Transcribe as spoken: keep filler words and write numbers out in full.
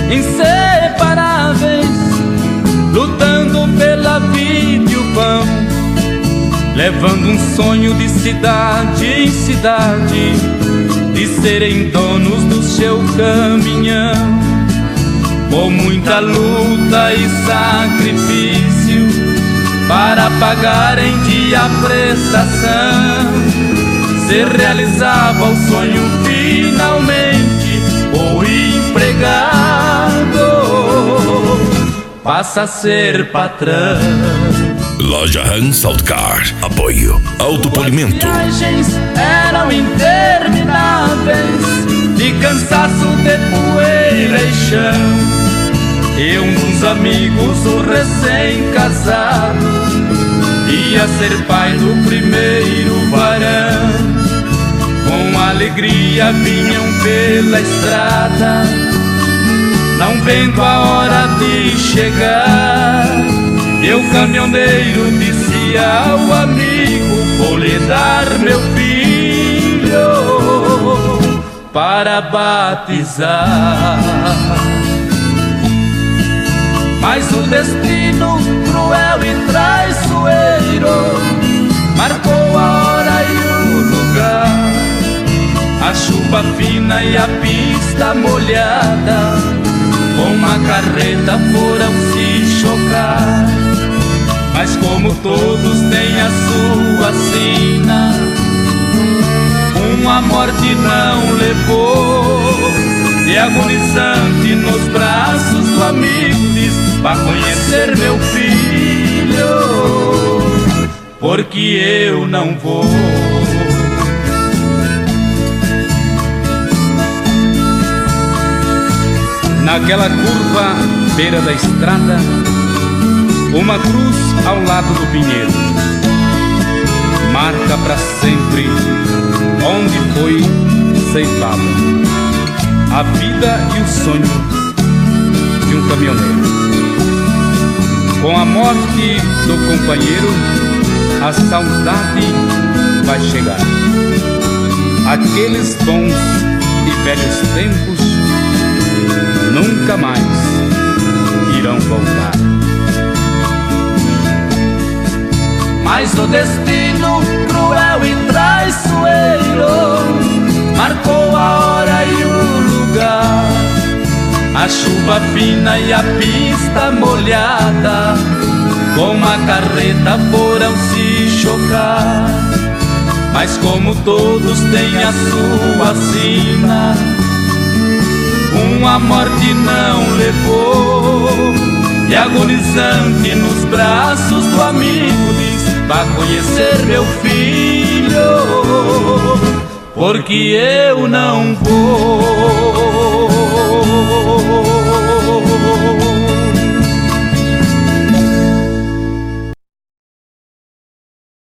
inseparáveis, lutando pela vida e o pão, levando um sonho de cidade em cidade, de serem donos do seu caminhão. Com muita luta e sacrifício para pagar em dia a prestação, se realizava o sonho finalmente. O empregado passa a ser patrão. Loja Hans Autocar. Apoio Autopolimento. As viagens eram intermináveis, de cansaço, de poeira e chão. E um dos amigos, o recém-casado, ia ser pai do primeiro varão. Com alegria vinham pela estrada, não vendo a hora de chegar. E o caminhoneiro disse ao amigo: vou lhe dar meu filho para batizar. Mas o destino cruel e traiçoeiro marcou a hora e o lugar. A chuva fina e a pista molhada, com uma carreta foram se chocar. Mas como todos têm a sua sina, uma morte não levou. E agonizante nos braços do amigo diz: vá conhecer meu filho, porque eu não vou. Naquela curva, beira da estrada, uma cruz ao lado do pinheiro marca pra sempre onde foi ceifada a vida e o sonho de um caminhoneiro. Com a morte do companheiro, a saudade vai chegar. Aqueles bons e velhos tempos nunca mais irão voltar. Mas o destino cruel e traiçoeiro marcou a hora e o lugar. A chuva fina e a pista molhada, com uma carreta foram se chocar. Mas como todos têm a sua sina, uma morte não levou. E agonizante nos braços do amigo diz: vá conhecer meu filho, porque eu não vou.